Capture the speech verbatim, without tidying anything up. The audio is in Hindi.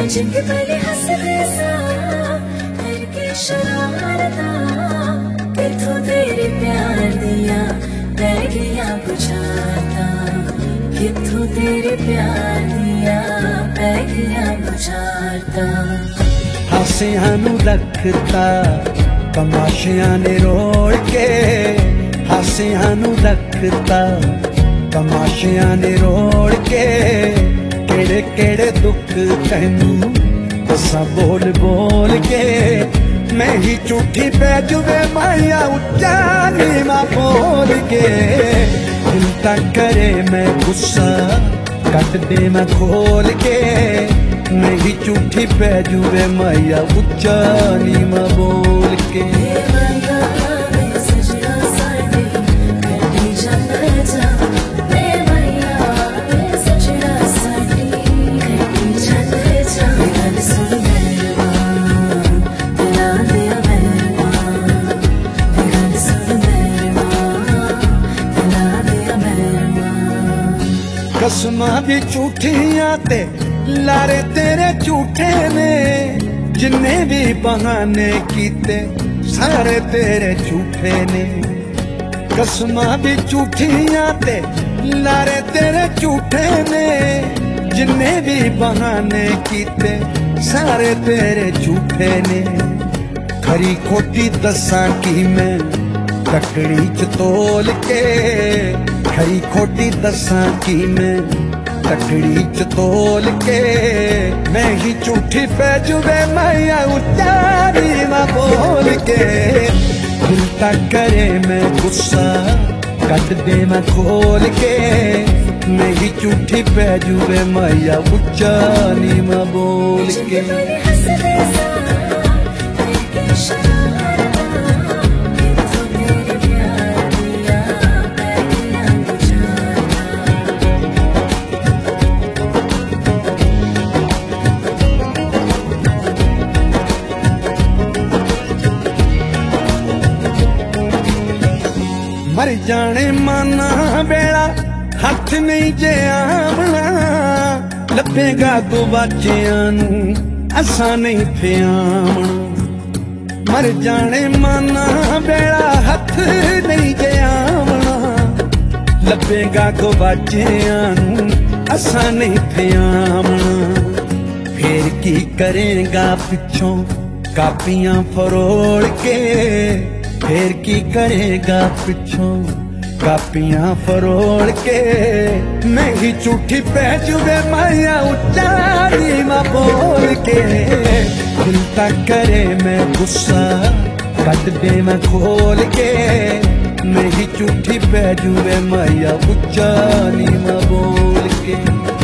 चंगे भले हंस हंसा करके शरारता किथों तेरे प्यार दिया पैगियां बुझाता किथों तेरे प्यार दिया पैगियां बुझाता हासियां नू रखता तमाशियां ने रोड़ के हासियां नू रखता तमाशियां ने रोड़ के केड़े केड़े दुख तैनू दसा बोल बोल के मैं ही झूठी पै जुवे माया उच्चा नीवा बोल के दिल तक करे मैं गुस्सा कट दे मैं खोल के मैं ही झूठी पै जुवे माया उच्चा नीवा बोल के कसमां भी झूठियां ते लारे तेरे झूठे ने जिन्ने भी बहाने कीते सारे तेरे झूठे ने कसमां भी झूठियां ते लारे तेरे झूठे ने जिन्ने भी बहाने कीते सारे तेरे झूठे ने खरी खोटी दसा की मैं तकड़ी च तोल के खरी खोटी दसा की मैं तकड़ी च तोल के मैं ही झूठी पै जुवे माया उच्चा नीवा बोल के दिल तक करे मैं गुस्सा कट दे मैं खोल के मैं ही झूठी पै जुवे माया उच्चा नीवा बोल के मर जाने माना बेड़ा हथ नहीं जे आवना लभेगा गुवाचियां नू असा नहीं फियावना मर जाने माना बेड़ा हथ नहीं जे आवना लभेगा गुवाचियां नू असा नहीं फियावना फिर की करेगा पिछों कापियां फरोड़ के फिर की करेगा पिछों कापियां फरोड़ के मैं ही झूठी पै जुवे माया उच्चा नीवा बोल के दिल तक करे मैं गुस्सा कट दे मैं खोल के मैं ही झूठी पै जुवे माया उच्चा नीवा बोल के।